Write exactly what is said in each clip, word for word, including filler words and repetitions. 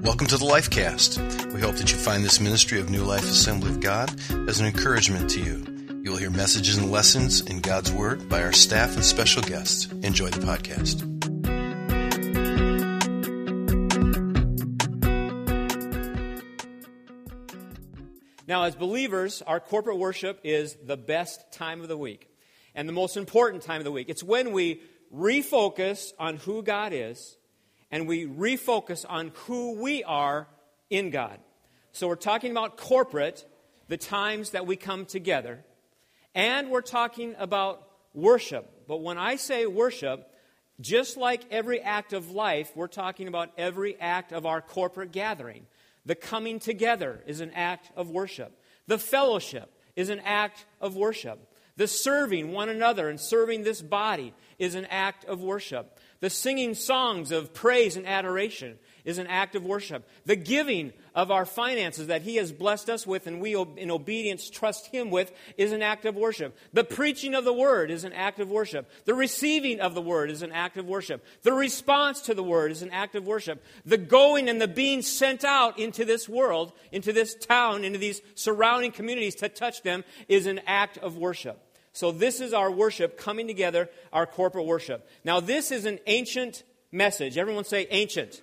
Welcome to the LifeCast. We hope that you find this ministry of New Life Assembly of God as an encouragement to you. You will hear messages and lessons in God's Word by our staff and special guests. Enjoy the podcast. Now, as believers, our corporate worship is the best time of the week and the most important time of the week. It's when we refocus on who God is and we refocus on who we are in God. So we're talking about corporate, the times that we come together, and we're talking about worship. But when I say worship, just like every act of life, we're talking about every act of our corporate gathering. The coming together is an act of worship. The fellowship is an act of worship. The serving one another and serving this body is an act of worship. The singing songs of praise and adoration is an act of worship. The giving of our finances that He has blessed us with and we in obedience trust Him with is an act of worship. The preaching of the Word is an act of worship. The receiving of the Word is an act of worship. The response to the Word is an act of worship. The going and the being sent out into this world, into this town, into these surrounding communities to touch them is an act of worship. So this is our worship coming together, our corporate worship. Now this is an ancient message. Everyone say ancient.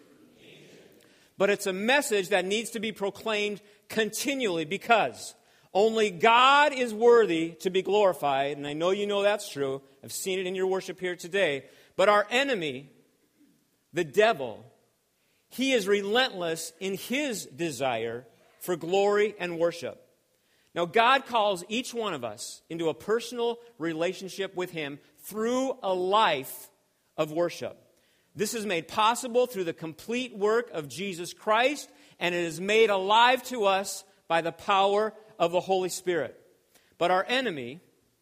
But it's a message that needs to be proclaimed continually because only God is worthy to be glorified. And I know you know that's true. I've seen it in your worship here today. But our enemy, the devil, he is relentless in his desire for glory and worship. Now, God calls each one of us into a personal relationship with Him through a life of worship. This is made possible through the complete work of Jesus Christ, and it is made alive to us by the power of the Holy Spirit. But our enemy,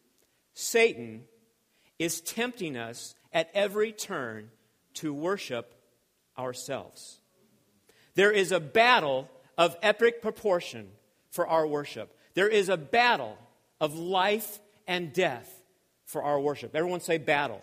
Satan, is tempting us at every turn to worship ourselves. There is a battle of epic proportion for our worship. There is a battle of life and death for our worship. Everyone say battle.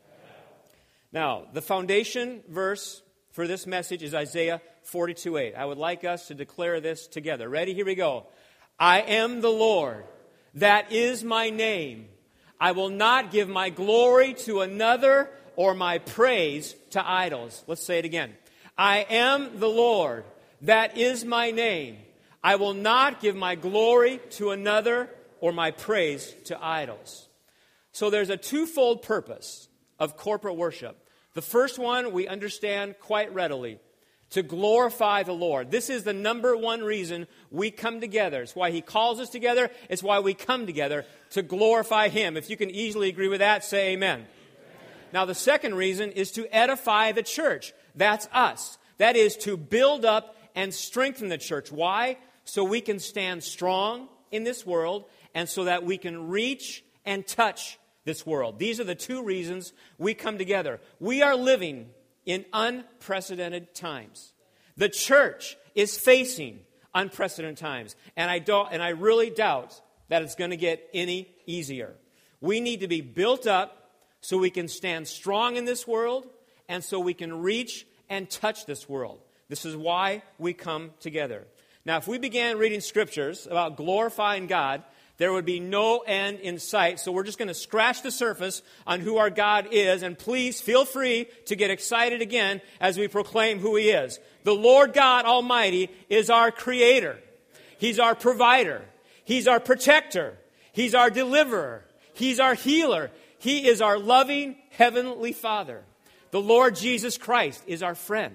Now, the foundation verse for this message is Isaiah forty-two eight. I would like us to declare this together. Ready? Here we go. I am the Lord. That is my name. I will not give my glory to another or my praise to idols. Let's say it again. I am the Lord. That is my name. I will not give my glory to another or my praise to idols. So there's a twofold purpose of corporate worship. The first one we understand quite readily, to glorify the Lord. This is the number one reason we come together. It's why He calls us together. It's why we come together to glorify Him. If you can easily agree with that, say amen. Amen. Now the second reason is to edify the church. That's us. That is to build up and strengthen the church. Why? So we can stand strong in this world and so that we can reach and touch this world. These are the two reasons we come together. We are living in unprecedented times. The church is facing unprecedented times, and I don't, and I really doubt that it's going to get any easier. We need to be built up so we can stand strong in this world and so we can reach and touch this world. This is why we come together. Now, if we began reading scriptures about glorifying God, there would be no end in sight. So we're just going to scratch the surface on who our God is. And please feel free to get excited again as we proclaim who He is. The Lord God Almighty is our Creator. He's our provider. He's our protector. He's our deliverer. He's our healer. He is our loving Heavenly Father. The Lord Jesus Christ is our friend.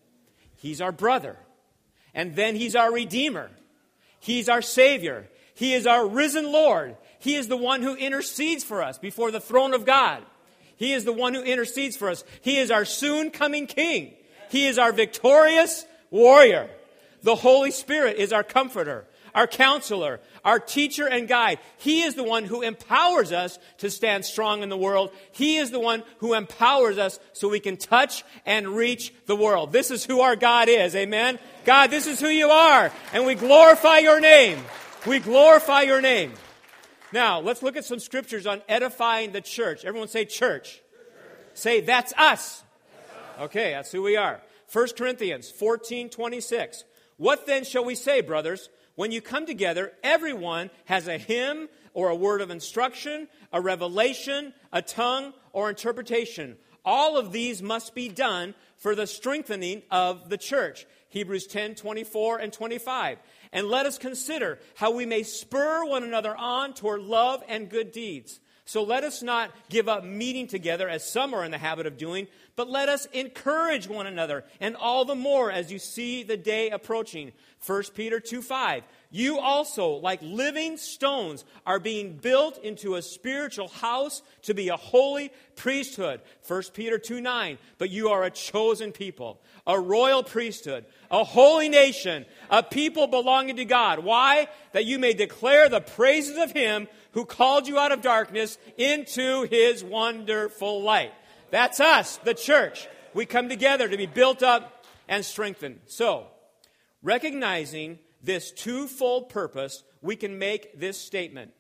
He's our brother. And then He's our Redeemer. He's our Savior. He is our risen Lord. He is the one who intercedes for us before the throne of God. He is the one who intercedes for us. He is our soon coming King. He is our victorious warrior. The Holy Spirit is our comforter, our counselor, our teacher and guide. He is the one who empowers us to stand strong in the world. He is the one who empowers us so we can touch and reach the world. This is who our God is. Amen. God, this is who you are. And we glorify your name. We glorify your name. Now, let's look at some scriptures on edifying the church. Everyone say church. Church. Say, that's us. That's us. Okay, that's who we are. First Corinthians fourteen twenty-six. What then shall we say, brothers? When you come together, everyone has a hymn or a word of instruction, a revelation, a tongue, or interpretation. All of these must be done for the strengthening of the church. Hebrews ten twenty-four and twenty-five. And let us consider how we may spur one another on toward love and good deeds. So let us not give up meeting together as some are in the habit of doing, but let us encourage one another, and all the more as you see the day approaching. First Peter two five. You also, like living stones, are being built into a spiritual house to be a holy priesthood. First Peter two nine. But you are a chosen people, a royal priesthood, a holy nation, a people belonging to God. Why? That you may declare the praises of Him who called you out of darkness into His wonderful light. That's us, the church. We come together to be built up and strengthened. So, recognizing this twofold purpose, we can make this statement.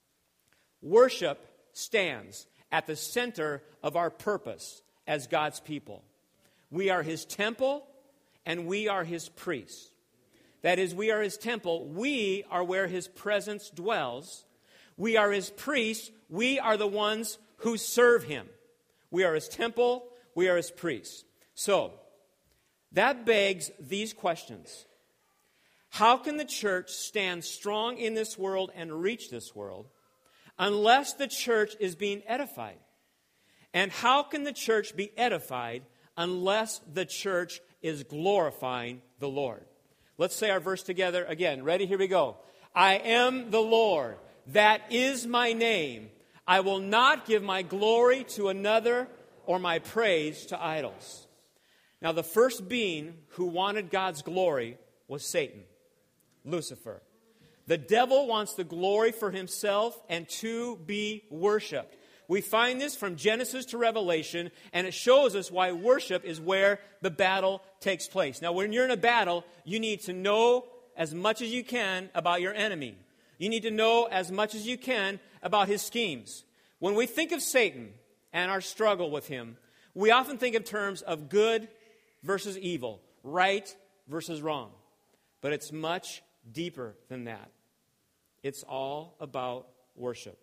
Worship stands at the center of our purpose as God's people. We are His temple and we are His priests. That is, we are His temple. We are where His presence dwells. We are His priests. We are the ones who serve Him. We are His temple. We are His priests. So, that begs these questions. How can the church stand strong in this world and reach this world unless the church is being edified? And how can the church be edified unless the church is glorifying the Lord? Let's say our verse together again. Ready? Here we go. I am the Lord. That is my name. I will not give my glory to another or my praise to idols. Now, the first being who wanted God's glory was Satan. Lucifer. The devil wants the glory for himself and to be worshipped. We find this from Genesis to Revelation, and it shows us why worship is where the battle takes place. Now, when you're in a battle, you need to know as much as you can about your enemy. You need to know as much as you can about his schemes. When we think of Satan and our struggle with him, we often think in terms of good versus evil, right versus wrong. But it's much deeper than that. It's all about worship.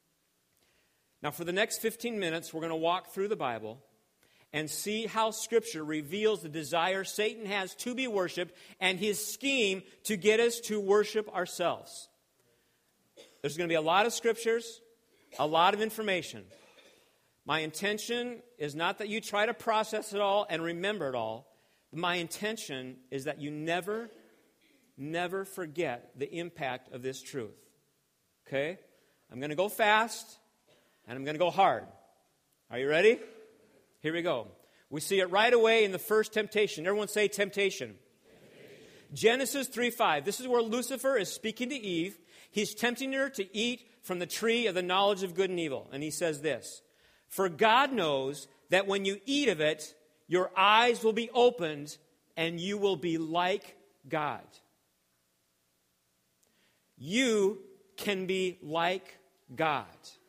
Now, for the next fifteen minutes, we're going to walk through the Bible and see how Scripture reveals the desire Satan has to be worshipped and his scheme to get us to worship ourselves. There's going to be a lot of Scriptures, a lot of information. My intention is not that you try to process it all and remember it all. My intention is that you never Never forget the impact of this truth. Okay? I'm going to go fast, and I'm going to go hard. Are you ready? Here we go. We see it right away in the first temptation. Everyone say temptation. Temptation. Genesis three five. This is where Lucifer is speaking to Eve. He's tempting her to eat from the tree of the knowledge of good and evil. And he says this, for God knows that when you eat of it, your eyes will be opened, and you will be like God. You can be like God.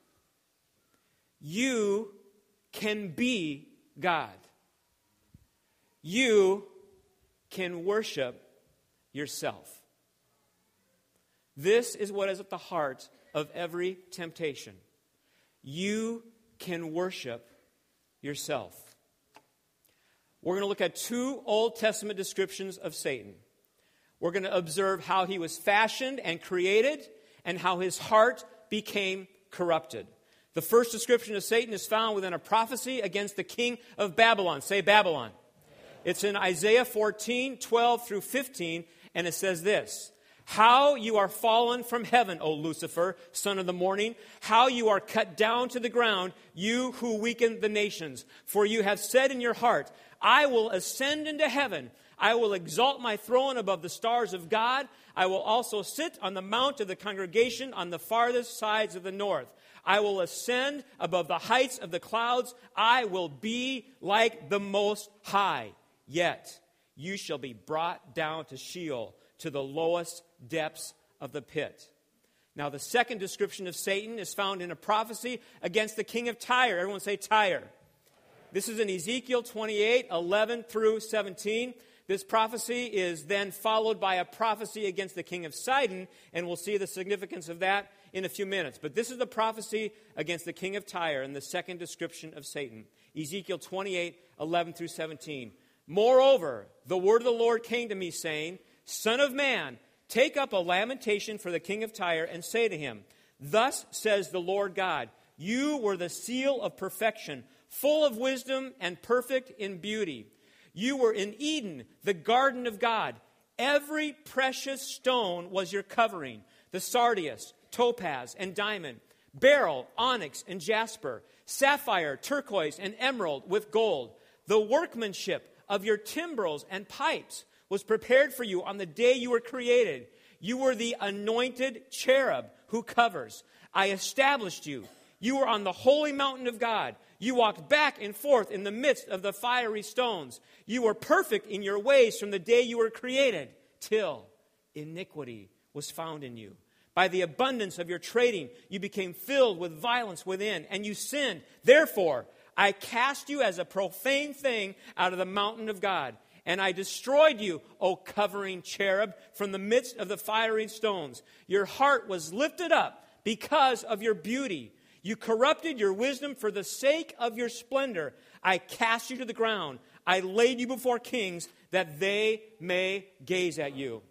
You can be God. You can worship yourself. This is what is at the heart of every temptation. You can worship yourself. We're going to look at two Old Testament descriptions of Satan. We're going to observe how he was fashioned and created and how his heart became corrupted. The first description of Satan is found within a prophecy against the king of Babylon. Say Babylon. It's in Isaiah fourteen, twelve through fifteen, and it says this. How you are fallen from heaven, O Lucifer, son of the morning. How you are cut down to the ground, you who weaken the nations. For you have said in your heart, I will ascend into heaven. I will exalt my throne above the stars of God. I will also sit on the mount of the congregation on the farthest sides of the north. I will ascend above the heights of the clouds. I will be like the Most High. Yet you shall be brought down to Sheol, to the lowest depths of the pit. Now, the second description of Satan is found in a prophecy against the king of Tyre. Everyone say Tyre. this is in Ezekiel twenty-eight, eleven through seventeen. This prophecy is then followed by a prophecy against the king of Sidon, and we'll see the significance of that in a few minutes. But this is the prophecy against the king of Tyre and the second description of Satan. Ezekiel twenty-eight, eleven through seventeen. Moreover, the word of the Lord came to me, saying, Son of man, take up a lamentation for the king of Tyre, and say to him, Thus says the Lord God, you were the seal of perfection, full of wisdom and perfect in beauty. You were in Eden, the garden of God. Every precious stone was your covering, the sardius, topaz, and diamond, beryl, onyx, and jasper, sapphire, turquoise, and emerald with gold. The workmanship of your timbrels and pipes was prepared for you on the day you were created. You were the anointed cherub who covers. I established you. You were on the holy mountain of God. You walked back and forth in the midst of the fiery stones. You were perfect in your ways from the day you were created, till iniquity was found in you. By the abundance of your trading, you became filled with violence within, and you sinned. Therefore, I cast you as a profane thing out of the mountain of God, and I destroyed you, O covering cherub, from the midst of the fiery stones. Your heart was lifted up because of your beauty. You corrupted your wisdom for the sake of your splendor. I cast you to the ground. I laid you before kings that they may gaze at you.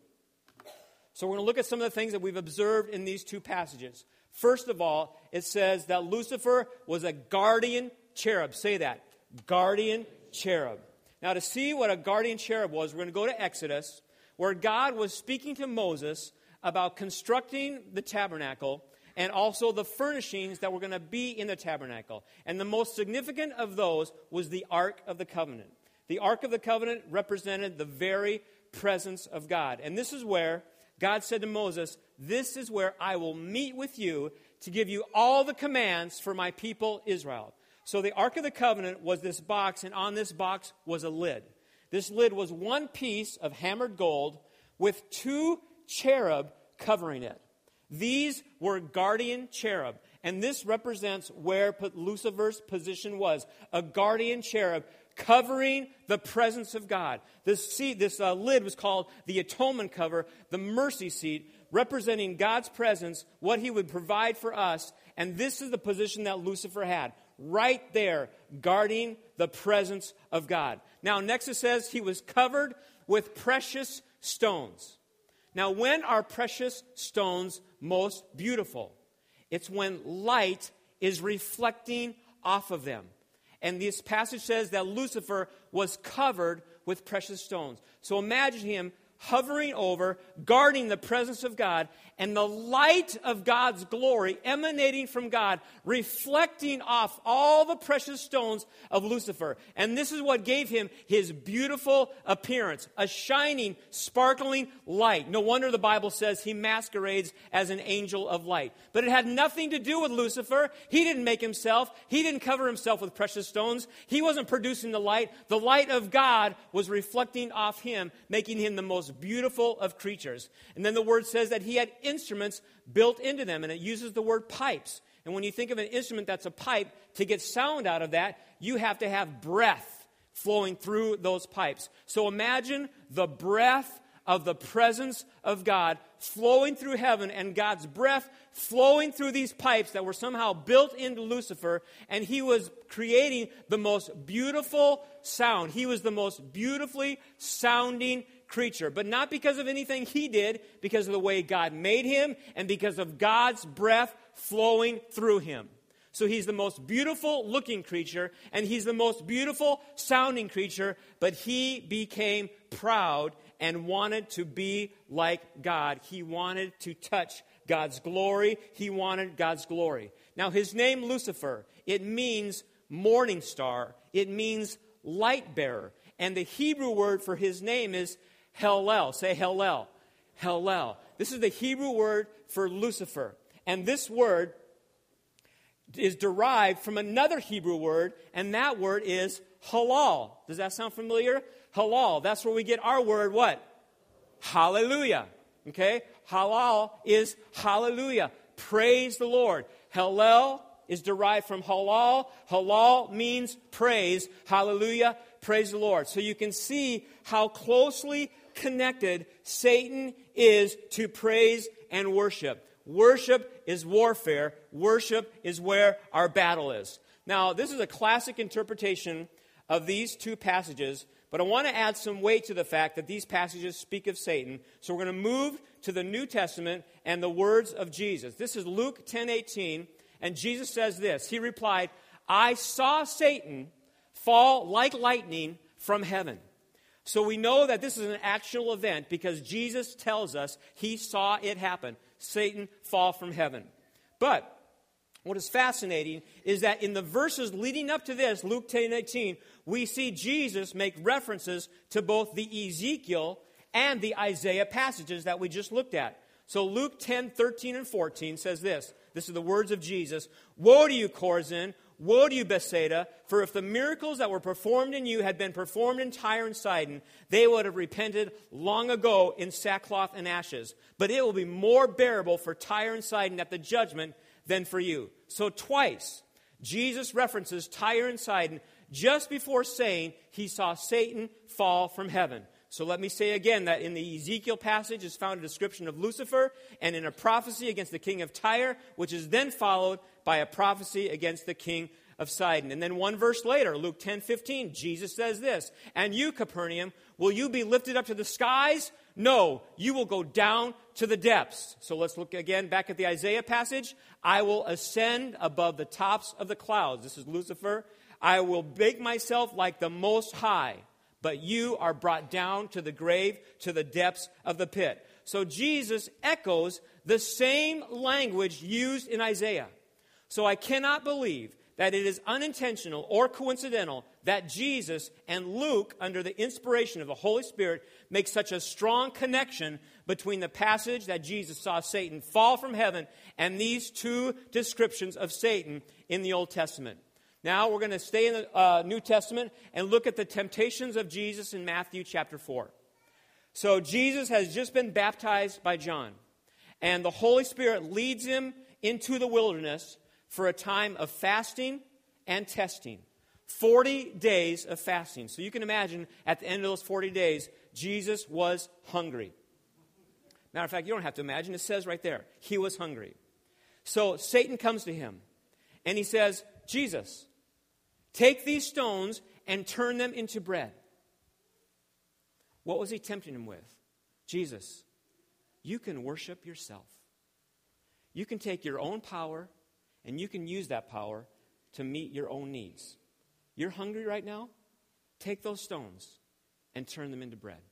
So we're going to look at some of the things that we've observed in these two passages. First of all, it says that Lucifer was a guardian cherub. Say that. Guardian cherub. Now, to see what a guardian cherub was, we're going to go to Exodus, where God was speaking to Moses about constructing the tabernacle and also the furnishings that were going to be in the tabernacle. And the most significant of those was the Ark of the Covenant. The Ark of the Covenant represented the very presence of God. And this is where God said to Moses, this is where I will meet with you to give you all the commands for my people Israel. So the Ark of the Covenant was this box, and on this box was a lid. This lid was one piece of hammered gold with two cherub covering it. These were guardian cherub, and this represents where Lucifer's position was, a guardian cherub covering the presence of God. This seat, this uh, lid was called the atonement cover, the mercy seat, representing God's presence, what he would provide for us, and this is the position that Lucifer had, right there, guarding the presence of God. Now, next it says he was covered with precious stones. Now, when are precious stones most beautiful? It's when light is reflecting off of them. And this passage says that Lucifer was covered with precious stones. So imagine him hovering over, guarding the presence of God, and the light of God's glory emanating from God, reflecting off all the precious stones of Lucifer. And this is what gave him his beautiful appearance, a shining, sparkling light. No wonder the Bible says he masquerades as an angel of light. But it had nothing to do with Lucifer. He didn't make himself. He didn't cover himself with precious stones. He wasn't producing the light. The light of God was reflecting off him, making him the most beautiful of creatures. And then the word says that he had instruments built into them, and it uses the word pipes. And when you think of an instrument that's a pipe, to get sound out of that, you have to have breath flowing through those pipes. So imagine the breath of the presence of God flowing through heaven, and God's breath flowing through these pipes that were somehow built into Lucifer, and he was creating the most beautiful sound. He was the most beautifully sounding creature, but not because of anything he did, because of the way God made him and because of God's breath flowing through him. So he's the most beautiful looking creature, and he's the most beautiful sounding creature, but he became proud and wanted to be like God. He wanted to touch God's glory. He wanted God's glory. Now his name Lucifer, it means morning star. It means light bearer. And the Hebrew word for his name is Hellel. Say Hellel. Hellel. This is the Hebrew word for Lucifer. And this word is derived from another Hebrew word, and that word is halal. Does that sound familiar? Halal. That's where we get our word, what? Hallelujah. Okay? Halal is hallelujah. Praise the Lord. Hallel is derived from halal. Halal means praise. Hallelujah. Praise the Lord. So you can see how closely connected Satan is to praise and worship. Worship is warfare. Worship is where our battle is. Now, this is a classic interpretation of these two passages, but I want to add some weight to the fact that these passages speak of Satan. So we're going to move to the New Testament and the words of Jesus. This is Luke ten eighteen, and Jesus says this. He replied, I saw Satan fall like lightning from heaven. So we know that this is an actual event because Jesus tells us he saw it happen. Satan fall from heaven. But what is fascinating is that in the verses leading up to this, Luke ten eighteen, we see Jesus make references to both the Ezekiel and the Isaiah passages that we just looked at. So Luke ten thirteen and fourteen says this. This is the words of Jesus. Woe to you, Chorazin! Woe to you, Bethsaida! For if the miracles that were performed in you had been performed in Tyre and Sidon, they would have repented long ago in sackcloth and ashes. But it will be more bearable for Tyre and Sidon at the judgment than for you. So twice, Jesus references Tyre and Sidon just before saying he saw Satan fall from heaven. So let me say again that in the Ezekiel passage is found a description of Lucifer and in a prophecy against the king of Tyre, which is then followed by a prophecy against the king of Sidon. And then one verse later, Luke ten fifteen, Jesus says this, and you, Capernaum, will you be lifted up to the skies? No, you will go down to the depths. So let's look again back at the Isaiah passage. I will ascend above the tops of the clouds. This is Lucifer. I will make myself like the Most High. But you are brought down to the grave, to the depths of the pit. So Jesus echoes the same language used in Isaiah. So I cannot believe that it is unintentional or coincidental that Jesus and Luke, under the inspiration of the Holy Spirit, make such a strong connection between the passage that Jesus saw Satan fall from heaven and these two descriptions of Satan in the Old Testament. Now we're going to stay in the uh, New Testament and look at the temptations of Jesus in Matthew chapter four. So Jesus has just been baptized by John, and the Holy Spirit leads him into the wilderness for a time of fasting and testing. forty days of fasting. So you can imagine at the end of those forty days, Jesus was hungry. Matter of fact, you don't have to imagine. It says right there, he was hungry. So Satan comes to him, and he says, Jesus, take these stones and turn them into bread. What was he tempting him with? Jesus, you can worship yourself. You can take your own power and you can use that power to meet your own needs. You're hungry right now? Take those stones and turn them into bread.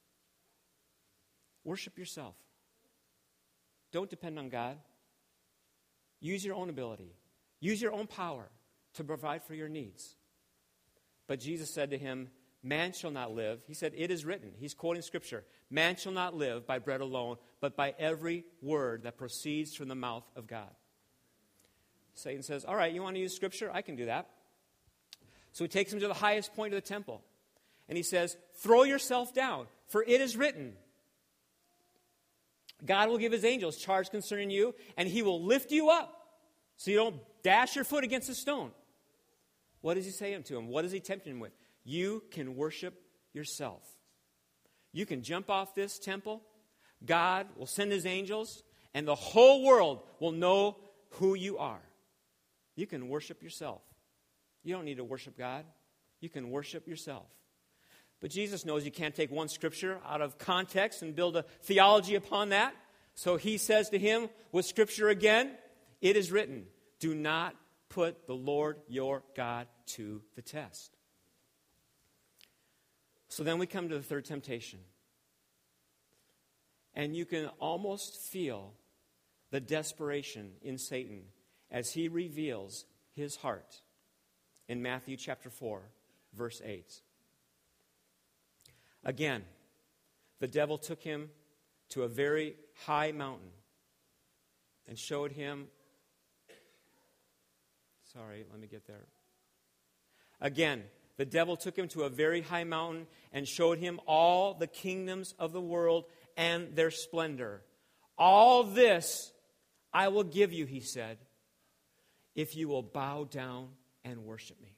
Worship yourself. Don't depend on God. Use your own ability. Use your own power to provide for your needs. But Jesus said to him, man shall not live. He said, it is written. He's quoting Scripture. Man shall not live by bread alone, but by every word that proceeds from the mouth of God. Satan says, all right, you want to use Scripture? I can do that. So he takes him to the highest point of the temple. And he says, throw yourself down, for it is written. God will give his angels charge concerning you, and he will lift you up so you don't dash your foot against a stone. What does he say to him? What is he tempting him with? You can worship yourself. You can jump off this temple. God will send his angels, and the whole world will know who you are. You can worship yourself. You don't need to worship God. You can worship yourself. But Jesus knows you can't take one scripture out of context and build a theology upon that. So he says to him with Scripture again, it is written, do not put the Lord your God to the test. So then we come to the third temptation. And you can almost feel the desperation in Satan as he reveals his heart in Matthew chapter four, verse eight. Again, the devil took him to a very high mountain and showed him, sorry, let me get there. Again, the devil took him to a very high mountain and showed him all the kingdoms of the world and their splendor. All this I will give you, he said, if you will bow down and worship me.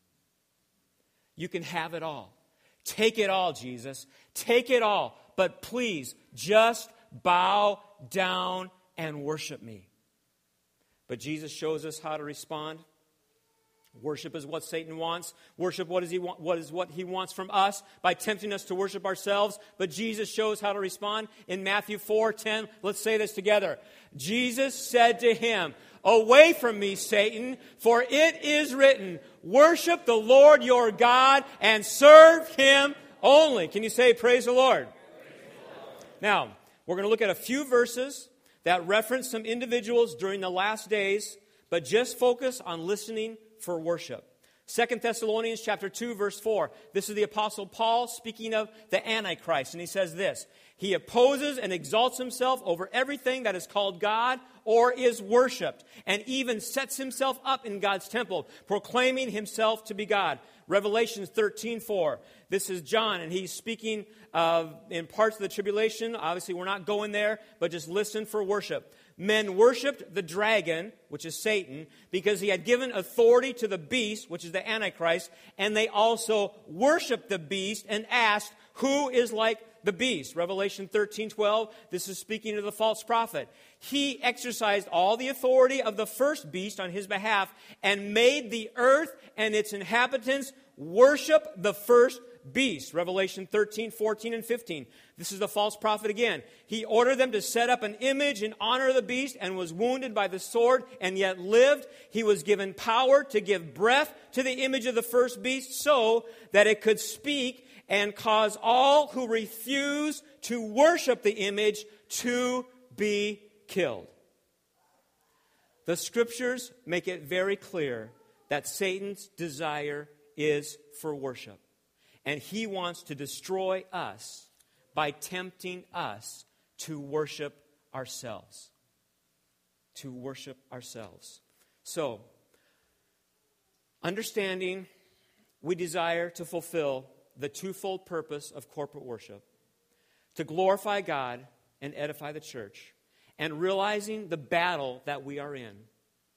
You can have it all. Take it all, Jesus. Take it all. But please, just bow down and worship me. But Jesus shows us how to respond. Worship is what Satan wants. Worship what is he want, what is what he wants from us by tempting us to worship ourselves. But Jesus shows how to respond in Matthew four ten. Let's say this together. Jesus said to him, "Away from me, Satan, for it is written, worship the Lord your God and serve him only." Can you say praise the Lord? Praise the Lord. Now, we're going to look at a few verses that reference some individuals during the last days, but just focus on listening for worship. Second Thessalonians chapter two, verse four. This is the Apostle Paul speaking of the Antichrist. And he says this: "He opposes and exalts himself over everything that is called God or is worshipped, and even sets himself up in God's temple, proclaiming himself to be God." Revelation thirteen four. This is John, and he's speaking of in parts of the tribulation. Obviously, we're not going there, but just listen for worship. "Men worshipped the dragon," which is Satan, "because he had given authority to the beast," which is the Antichrist, "and they also worshipped the beast and asked, 'Who is like the beast?'" Revelation thirteen twelve. This is speaking of the false prophet. "He exercised all the authority of the first beast on his behalf and made the earth and its inhabitants worship the first beast." Revelation thirteen fourteen and fifteen. This is the false prophet again. "He ordered them to set up an image in honor of the beast and was wounded by the sword and yet lived. He was given power to give breath to the image of the first beast so that it could speak and cause all who refuse to worship the image to be killed." The scriptures make it very clear that Satan's desire is for worship. And he wants to destroy us by tempting us to worship ourselves. To worship ourselves. So, understanding we desire to fulfill the twofold purpose of corporate worship, to glorify God and edify the church, and realizing the battle that we are in.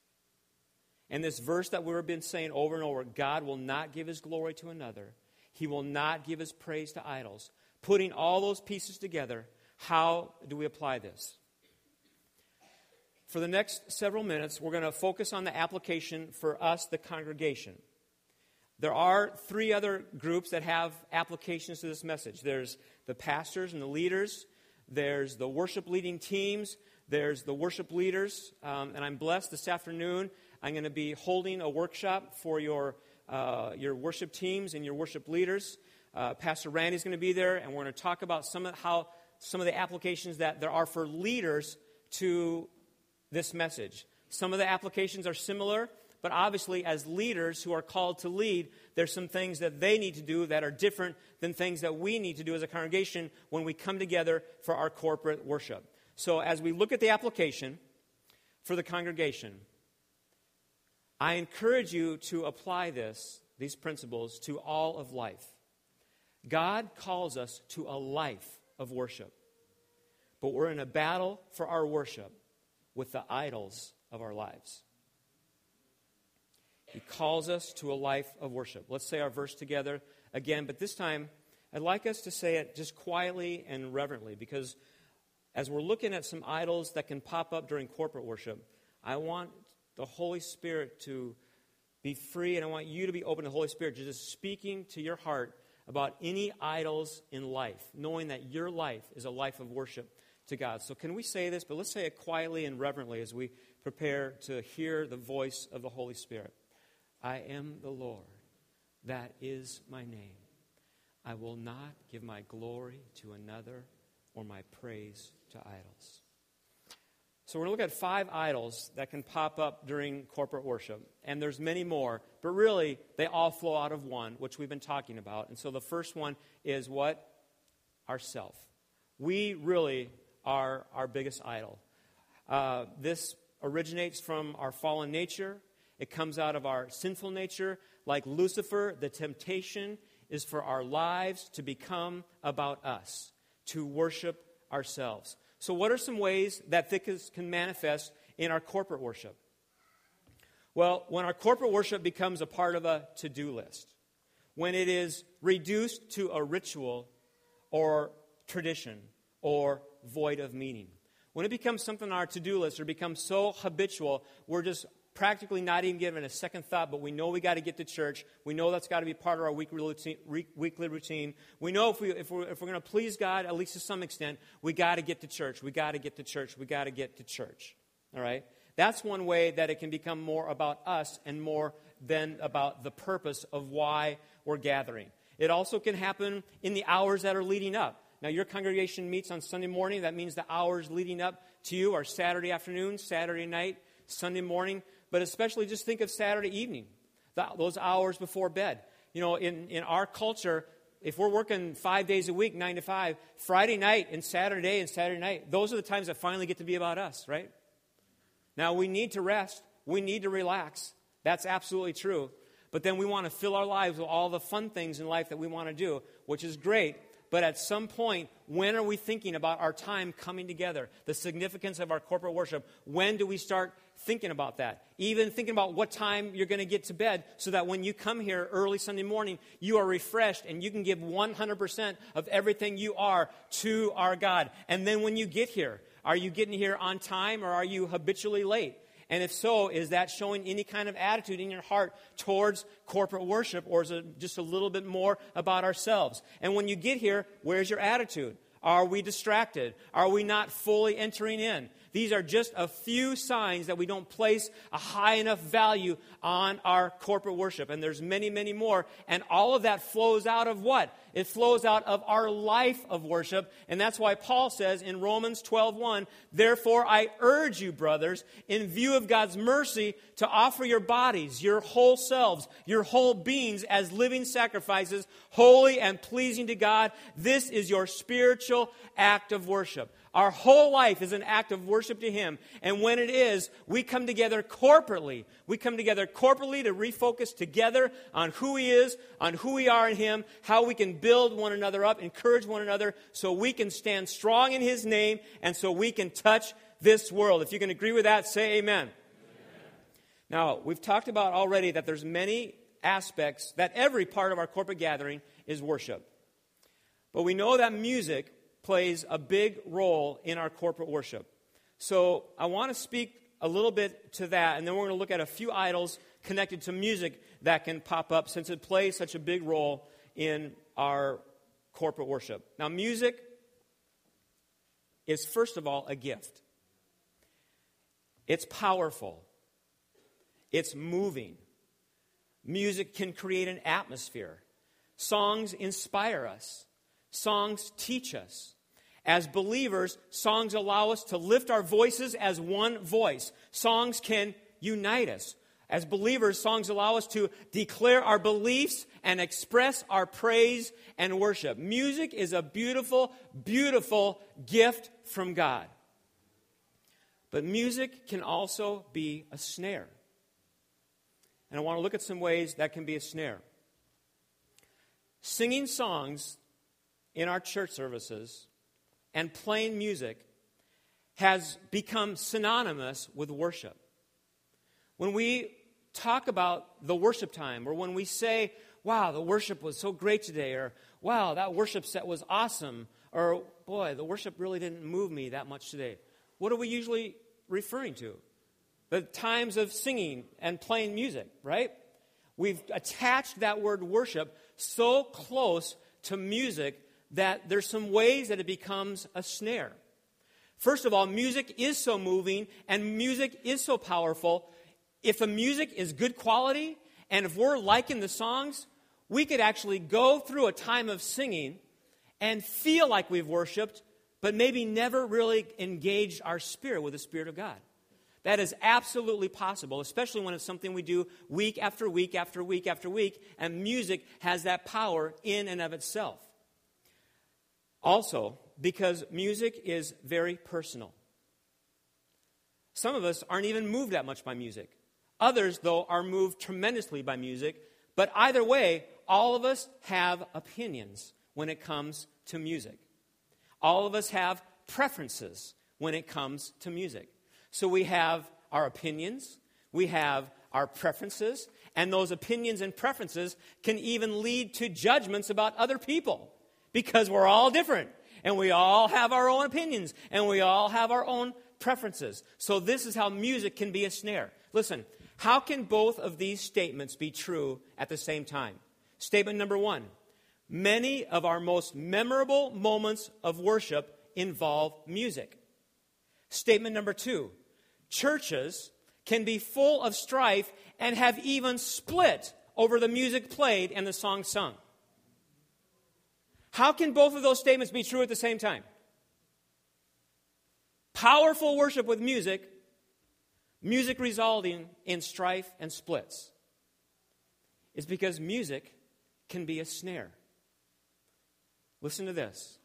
And this verse that we've been saying over and over, God will not give his glory to another. He will not give his praise to idols. Putting all those pieces together, how do we apply this? For the next several minutes, we're going to focus on the application for us, the congregation. There are three other groups that have applications to this message. There's the pastors and the leaders. There's the worship leading teams. There's the worship leaders. Um, and I'm blessed this afternoon. I'm going to be holding a workshop for your uh, your worship teams and your worship leaders. Uh, Pastor Randy's going to be there, and we're going to talk about some of how some of the applications that there are for leaders to this message. Some of the applications are similar, but obviously as leaders who are called to lead, there's some things that they need to do that are different than things that we need to do as a congregation when we come together for our corporate worship. So as we look at the application for the congregation, I encourage you to apply this, these principles, to all of life. God calls us to a life of worship, but we're in a battle for our worship with the idols of our lives. He calls us to a life of worship. Let's say our verse together again, but this time I'd like us to say it just quietly and reverently, because as we're looking at some idols that can pop up during corporate worship, I want the Holy Spirit to be free, and I want you to be open to the Holy Spirit just speaking to your heart about any idols in life, knowing that your life is a life of worship to God. So can we say this? But let's say it quietly and reverently as we prepare to hear the voice of the Holy Spirit. I am the Lord, that is my name. I will not give my glory to another or my praise to idols. So we're going to look at five idols that can pop up during corporate worship. And there's many more, but really they all flow out of one, which we've been talking about. And so the first one is what? Ourself. We really are our biggest idol. Uh, this originates from our fallen nature. It comes out of our sinful nature. Like Lucifer, the temptation is for our lives to become about us, to worship ourselves. So what are some ways that this can manifest in our corporate worship? Well, when our corporate worship becomes a part of a to-do list, when it is reduced to a ritual or tradition or void of meaning, when it becomes something on our to-do list or becomes so habitual, we're just practically not even giving it a second thought, but we know we got to get to church. We know that's got to be part of our weekly routine. Weekly routine. We know if, we, if we're, if we're going to please God, at least to some extent, we got to get to church. We got to get to church. We got to get to church. All right? That's one way that it can become more about us and more than about the purpose of why we're gathering. It also can happen in the hours that are leading up. Now, your congregation meets on Sunday morning. That means the hours leading up to you are Saturday afternoon, Saturday night, Sunday morning. But especially just think of Saturday evening, the, those hours before bed. You know, in, in our culture, if we're working five days a week, nine to five, Friday night and Saturday and Saturday night, those are the times that finally get to be about us, right? Now, we need to rest. We need to relax. That's absolutely true. But then we want to fill our lives with all the fun things in life that we want to do, which is great. But at some point, when are we thinking about our time coming together? The significance of our corporate worship. When do we start thinking about that? Even thinking about what time you're going to get to bed so that when you come here early Sunday morning, you are refreshed and you can give one hundred percent of everything you are to our God. And then when you get here, are you getting here on time or are you habitually late? And if so, is that showing any kind of attitude in your heart towards corporate worship, or is it just a little bit more about ourselves? And when you get here, where's your attitude? Are we distracted? Are we not fully entering in? These are just a few signs that we don't place a high enough value on our corporate worship. And there's many, many more. And all of that flows out of what? It flows out of our life of worship. And that's why Paul says in Romans twelve one, "Therefore I urge you, brothers, in view of God's mercy, to offer your bodies, your whole selves, your whole beings as living sacrifices, holy and pleasing to God. This is your spiritual act of worship." Our whole life is an act of worship to Him. And when it is, we come together corporately. We come together corporately to refocus together on who He is, on who we are in Him, how we can build one another up, encourage one another, so we can stand strong in His name, and so we can touch this world. If you can agree with that, say amen. Amen. Now, we've talked about already that there's many aspects, that every part of our corporate gathering is worship. But we know that music plays a big role in our corporate worship. So I want to speak a little bit to that, and then we're going to look at a few idols connected to music that can pop up since it plays such a big role in our corporate worship. Now, music is, first of all, a gift. It's powerful. It's moving. Music can create an atmosphere. Songs inspire us. Songs teach us. As believers, songs allow us to lift our voices as one voice. Songs can unite us. As believers, songs allow us to declare our beliefs and express our praise and worship. Music is a beautiful, beautiful gift from God. But music can also be a snare. And I want to look at some ways that can be a snare. Singing songs in our church services and playing music has become synonymous with worship. When we talk about the worship time, or when we say, wow, the worship was so great today, or wow, that worship set was awesome, or boy, the worship really didn't move me that much today, what are we usually referring to? The times of singing and playing music, right? We've attached that word worship so close to music that there's some ways that it becomes a snare. First of all, music is so moving and music is so powerful. If the music is good quality and if we're liking the songs, we could actually go through a time of singing and feel like we've worshiped, but maybe never really engaged our spirit with the Spirit of God. That is absolutely possible, especially when it's something we do week after week after week after week, and music has that power in and of itself. Also, because music is very personal. Some of us aren't even moved that much by music. Others, though, are moved tremendously by music. But either way, all of us have opinions when it comes to music. All of us have preferences when it comes to music. So we have our opinions, we have our preferences, and those opinions and preferences can even lead to judgments about other people because we're all different, and we all have our own opinions, and we all have our own preferences. So this is how music can be a snare. Listen, how can both of these statements be true at the same time? Statement number one, many of our most memorable moments of worship involve music. Statement number two, churches can be full of strife and have even split over the music played and the song sung. How can both of those statements be true at the same time? Powerful worship with music, music resulting in strife and splits. It's because music can be a snare. Listen to this.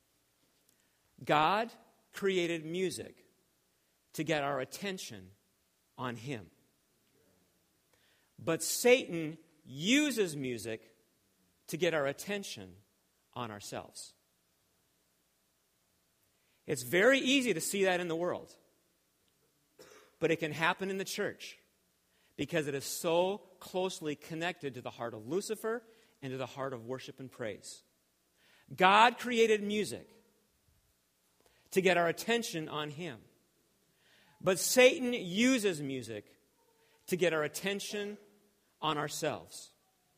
God created music to get our attention on Him. But Satan uses music to get our attention on ourselves. It's very easy to see that in the world. But it can happen in the church because it is so closely connected to the heart of Lucifer and to the heart of worship and praise. God created music to get our attention on Him. But Satan uses music to get our attention on ourselves.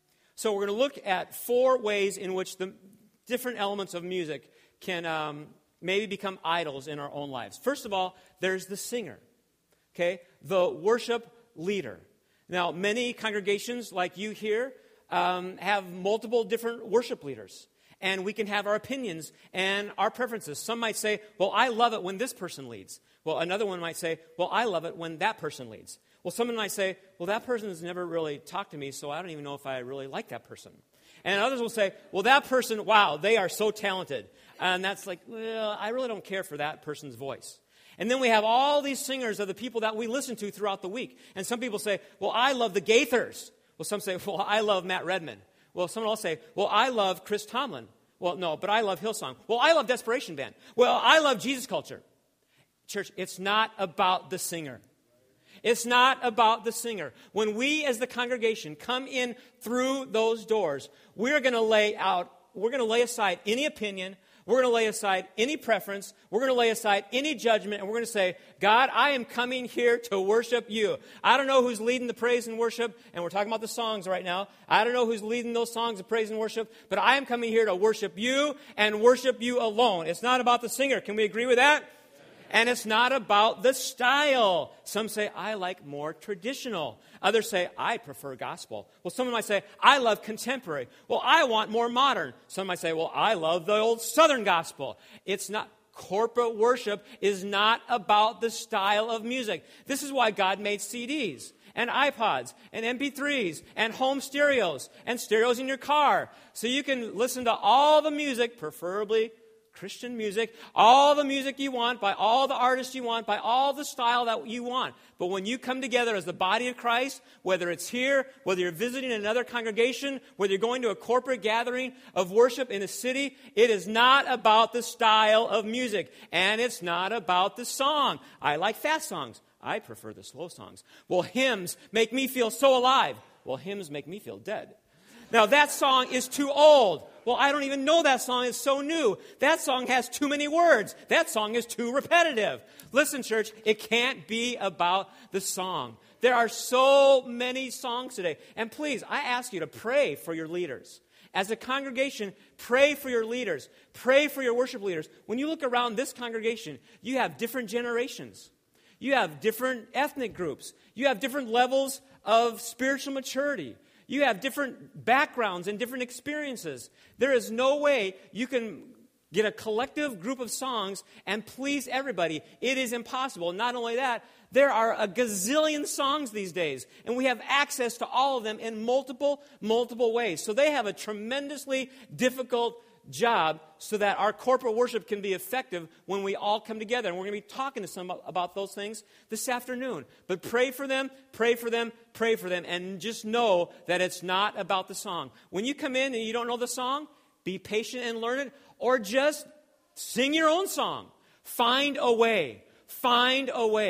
So we're going to look at four ways in which the different elements of music can um, maybe become idols in our own lives. First of all, there's the singer, okay, the worship leader. Now, many congregations like you here um, have multiple different worship leaders. And we can have our opinions and our preferences. Some might say, well, I love it when this person leads. Well, another one might say, well, I love it when that person leads. Well, someone might say, well, that person has never really talked to me, so I don't even know if I really like that person. And others will say, well, that person, wow, they are so talented. And that's like, well, I really don't care for that person's voice. And then we have all these singers of the people that we listen to throughout the week. And some people say, well, I love the Gaithers. Well, some say, well, I love Matt Redman. Well, someone else say, well, I love Chris Tomlin. Well, no, but I love Hillsong. Well, I love Desperation Band. Well, I love Jesus Culture. Church, it's not about the singer. It's not about the singer. When we as the congregation come in through those doors, we're going to lay out, we're going to lay aside any opinion, we're going to lay aside any preference, we're going to lay aside any judgment, and we're going to say, God, I am coming here to worship you. I don't know who's leading the praise and worship, and we're talking about the songs right now. I don't know who's leading those songs of praise and worship, but I am coming here to worship you and worship you alone. It's not about the singer. Can we agree with that? And it's not about the style. Some say, I like more traditional. Others say, I prefer gospel. Well, someone might say, I love contemporary. Well, I want more modern. Some might say, well, I love the old Southern gospel. It's not. Corporate worship is not about the style of music. This is why God made C Ds and iPods and M P threes and home stereos and stereos in your car. So you can listen to all the music, preferably Christian music, all the music you want, by all the artists you want, by all the style that you want. But when you come together as the body of Christ, whether it's here, whether you're visiting another congregation, whether you're going to a corporate gathering of worship in a city, it is not about the style of music, and it's not about the song. I like fast songs. I prefer the slow songs. Well, hymns make me feel so alive. Well, hymns make me feel dead. Now, that song is too old. Well, I don't even know that song. It's so new. That song has too many words. That song is too repetitive. Listen, church, it can't be about the song. There are so many songs today. And please, I ask you to pray for your leaders. As a congregation, pray for your leaders. Pray for your worship leaders. When you look around this congregation, you have different generations. You have different ethnic groups. You have different levels of spiritual maturity. You have different backgrounds and different experiences. There is no way you can get a collective group of songs and please everybody. It is impossible. Not only that, there are a gazillion songs these days, and we have access to all of them in multiple, multiple ways. So they have a tremendously difficult job so that our corporate worship can be effective when we all come together. And we're going to be talking to some about those things this afternoon. But pray for them, pray for them, pray for them, and just know that it's not about the song. When you come in and you don't know the song, be patient and learn it, or just sing your own song. Find a way. Find a way.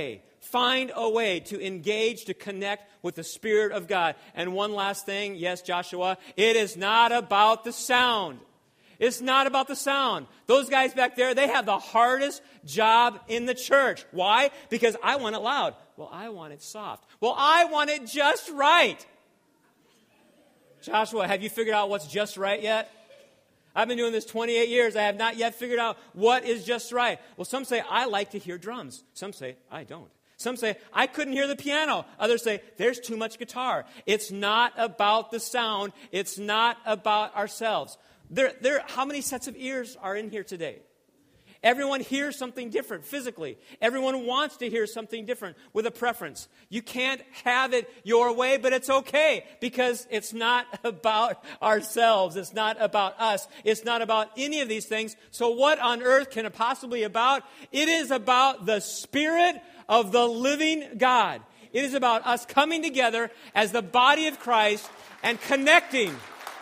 find a way to engage, to connect with the Spirit of God. And one last thing, yes, Joshua, it is not about the sound. It's not about the sound. Those guys back there, they have the hardest job in the church. Why? Because I want it loud. Well, I want it soft. Well, I want it just right. Joshua, have you figured out what's just right yet? I've been doing this twenty-eight years. I have not yet figured out what is just right. Well, some say, I like to hear drums. Some say, I don't. Some say, I couldn't hear the piano. Others say, there's too much guitar. It's not about the sound. It's not about ourselves. There, there, how many sets of ears are in here today? Everyone hears something different physically. Everyone wants to hear something different with a preference. You can't have it your way, but it's okay because it's not about ourselves. It's not about us. It's not about any of these things. So what on earth can it possibly be about? It is about the Spirit of the living God. It is about us coming together as the body of Christ and connecting.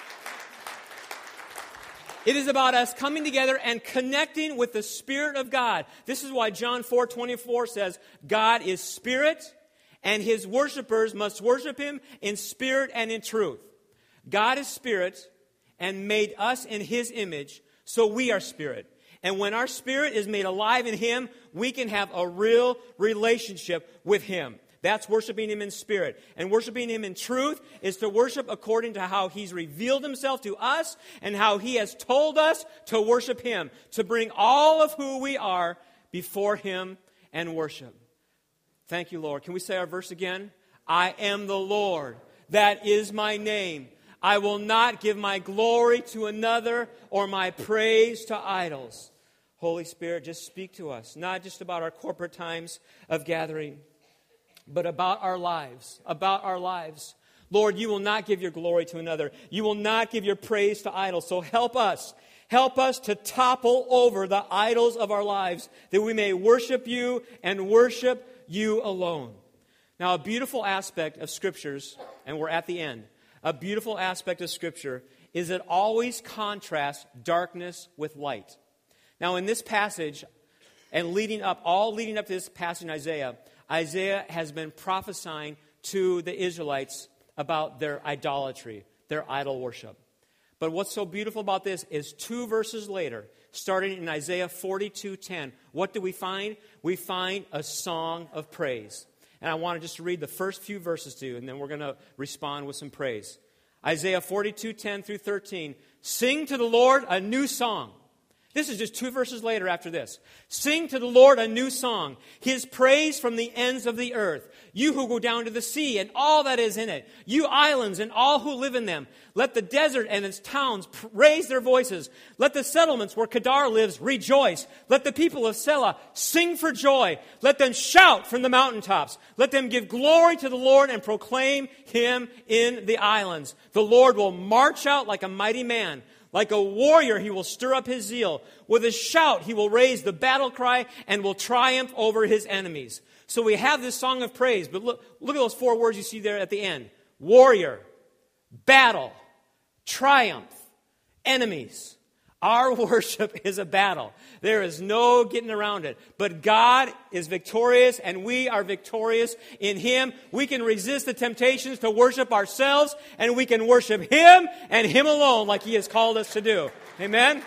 It is about us coming together and connecting with the Spirit of God. This is why John four twenty-four says, God is Spirit, and His worshipers must worship Him in spirit and in truth. God is Spirit and made us in His image, so we are spirit. And when our spirit is made alive in Him, we can have a real relationship with Him. That's worshiping Him in spirit. And worshiping Him in truth is to worship according to how He's revealed Himself to us and how He has told us to worship Him, to bring all of who we are before Him and worship. Thank you, Lord. Can we say our verse again? I am the Lord. That is my name. I will not give my glory to another or my praise to idols. Holy Spirit, just speak to us, not just about our corporate times of gathering, but about our lives, about our lives. Lord, you will not give your glory to another. You will not give your praise to idols. So help us. Help us to topple over the idols of our lives, that we may worship you and worship you alone. Now, a beautiful aspect of Scriptures, and we're at the end, a beautiful aspect of Scripture is it always contrasts darkness with light. Now, in this passage, and leading up, all leading up to this passage in Isaiah, Isaiah has been prophesying to the Israelites about their idolatry, their idol worship. But what's so beautiful about this is two verses later, starting in Isaiah forty-two ten, what do we find? We find a song of praise. And I want to just read the first few verses to you, and then we're going to respond with some praise. Isaiah forty-two ten through thirteen, sing to the Lord a new song. This is just two verses later after this. Sing to the Lord a new song, His praise from the ends of the earth. You who go down to the sea and all that is in it. You islands and all who live in them. Let the desert and its towns raise their voices. Let the settlements where Kedar lives rejoice. Let the people of Selah sing for joy. Let them shout from the mountaintops. Let them give glory to the Lord and proclaim Him in the islands. The Lord will march out like a mighty man. Like a warrior, He will stir up His zeal. With a shout, He will raise the battle cry and will triumph over His enemies. So we have this song of praise, but look, look at those four words you see there at the end. Warrior, battle, triumph, enemies. Our worship is a battle. There is no getting around it. But God is victorious, and we are victorious in Him. We can resist the temptations to worship ourselves, and we can worship Him and Him alone like He has called us to do. Amen?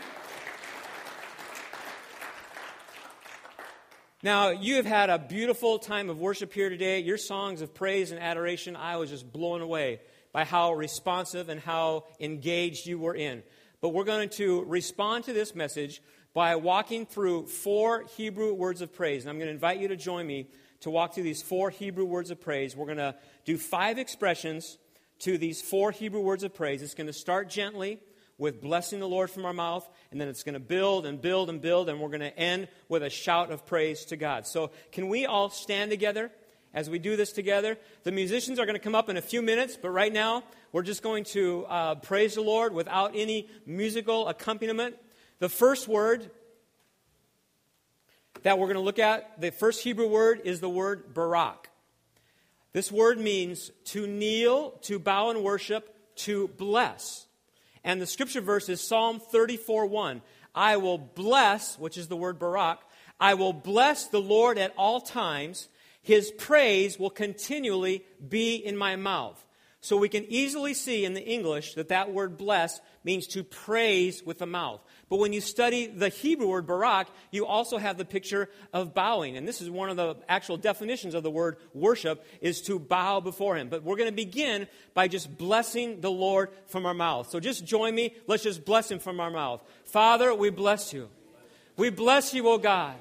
Now, you have had a beautiful time of worship here today. Your songs of praise and adoration, I was just blown away by how responsive and how engaged you were in. But we're going to respond to this message by walking through four Hebrew words of praise. And I'm going to invite you to join me to walk through these four Hebrew words of praise. We're going to do five expressions to these four Hebrew words of praise. It's going to start gently with blessing the Lord from our mouth, and then it's going to build and build and build, and we're going to end with a shout of praise to God. So can we all stand together as we do this together? The musicians are going to come up in a few minutes, but right now we're just going to uh, praise the Lord without any musical accompaniment. The first word that we're going to look at, the first Hebrew word is the word barak. This word means to kneel, to bow in worship, to bless. And the scripture verse is Psalm thirty-four one. I will bless, which is the word barak, I will bless the Lord at all times. His praise will continually be in my mouth. So we can easily see in the English that that word bless means to praise with the mouth. But when you study the Hebrew word barak, you also have the picture of bowing. And this is one of the actual definitions of the word worship, is to bow before Him. But we're going to begin by just blessing the Lord from our mouth. So just join me. Let's just bless Him from our mouth. Father, we bless You. We bless You, O God.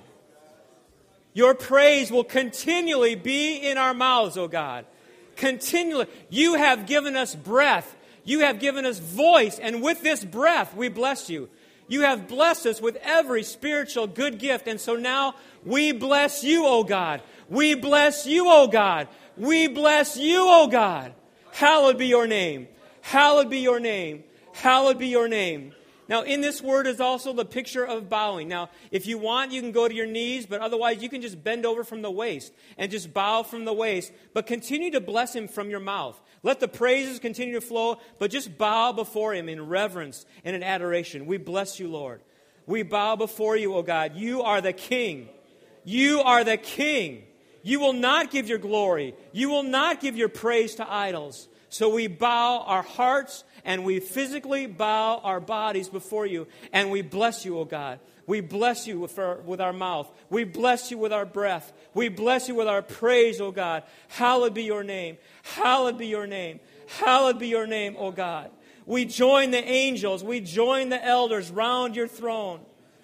Your praise will continually be in our mouths, O God. Continually. You have given us breath. You have given us voice. And with this breath, we bless You. You have blessed us with every spiritual good gift. And so now we bless You, O God. We bless You, O God. We bless You, O God. Hallowed be Your name. Hallowed be Your name. Hallowed be Your name. Now, in this word is also the picture of bowing. Now, if you want, you can go to your knees, but otherwise you can just bend over from the waist and just bow from the waist. But continue to bless Him from your mouth. Let the praises continue to flow, but just bow before Him in reverence and in adoration. We bless You, Lord. We bow before You, O God. You are the King. You are the King. You will not give Your glory. You will not give Your praise to idols. So we bow our hearts and we physically bow our bodies before You. And we bless You, O God. We bless You with our, with our mouth. We bless You with our breath. We bless You with our praise, O God. Hallowed be Your name. Hallowed be Your name. Hallowed be Your name, O God. We join the angels. We join the elders round Your throne,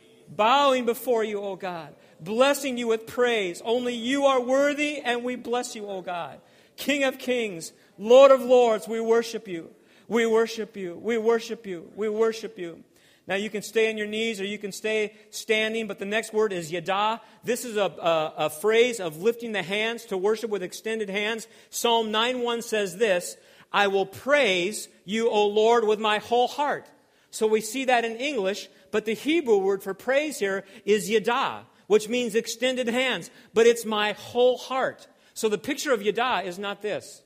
bowing before You, O God. Blessing You with praise. Only You are worthy, and we bless You, O God. King of kings, Lord of lords, we worship You. We worship You. We worship You. We worship You. Now you can stay on your knees or you can stay standing, but the next word is yada. This is a, a, a phrase of lifting the hands to worship with extended hands. Psalm nine one says this, I will praise You, O Lord, with my whole heart. So we see that in English, but the Hebrew word for praise here is yada, which means extended hands, but it's my whole heart. So the picture of yada is not this.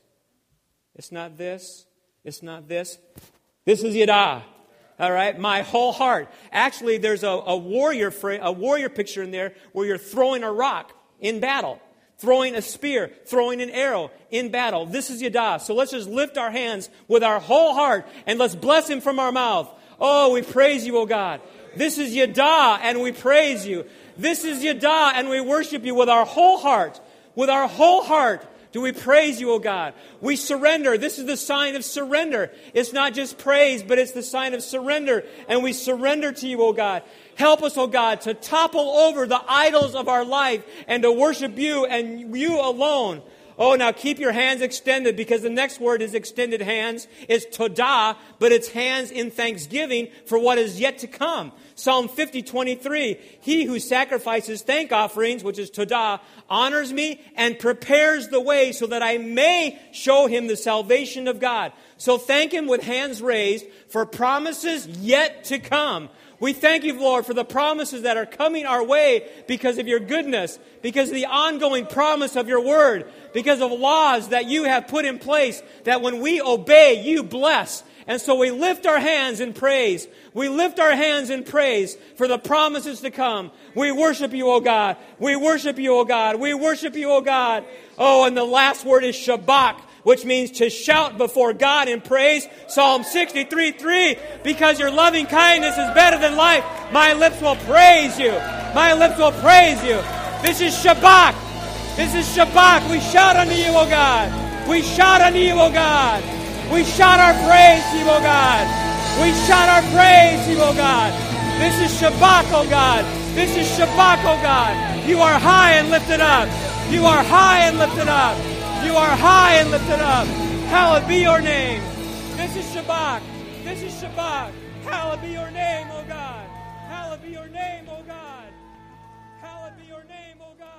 It's not this. It's not this. This is yada. All right, my whole heart. Actually, there's a, a warrior a warrior picture in there where you're throwing a rock in battle, throwing a spear, throwing an arrow in battle. This is yada. So let's just lift our hands with our whole heart and let's bless Him from our mouth. Oh, we praise You, O God. This is yada, and we praise You. This is yada, and we worship You with our whole heart. With our whole heart do we praise You, O God. We surrender. This is the sign of surrender. It's not just praise, but it's the sign of surrender. And we surrender to You, O God. Help us, O God, to topple over the idols of our life and to worship You and You alone. Oh, now keep your hands extended, because the next word is extended hands. It's todah, but it's hands in thanksgiving for what is yet to come. Psalm fifty twenty-three, He who sacrifices thank offerings, which is todah, honors Me and prepares the way so that I may show him the salvation of God. So thank Him with hands raised for promises yet to come. We thank You, Lord, for the promises that are coming our way because of Your goodness, because of the ongoing promise of Your word, because of laws that You have put in place that when we obey, You bless. And so we lift our hands in praise. We lift our hands in praise for the promises to come. We worship You, O God. We worship You, O God. We worship You, O God. Oh, and the last word is shabach, which means to shout before God in praise. Psalm sixty-three three, because Your loving kindness is better than life, my lips will praise You. My lips will praise You. This is Shabbat. This is Shabbat. We shout unto You, O God. We shout unto You, O God. We shout our praise to You, O God. We shout our praise to You, O God. This is Shabbat, O God. This is Shabbat, O God. You are high and lifted up. You are high and lifted up. You are high and lifted up. Hallowed be Your name. This is Shabbat. This is Shabbat. Hallowed be Your name, O God. Hallowed be Your name, O God. Hallowed be Your name, O God.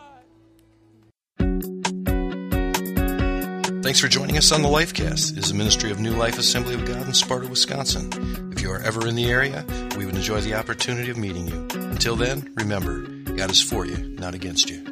Thanks for joining us on the Lifecast. It is a ministry of New Life Assembly of God in Sparta, Wisconsin. If you are ever in the area, we would enjoy the opportunity of meeting you. Until then, remember, God is for you, not against you.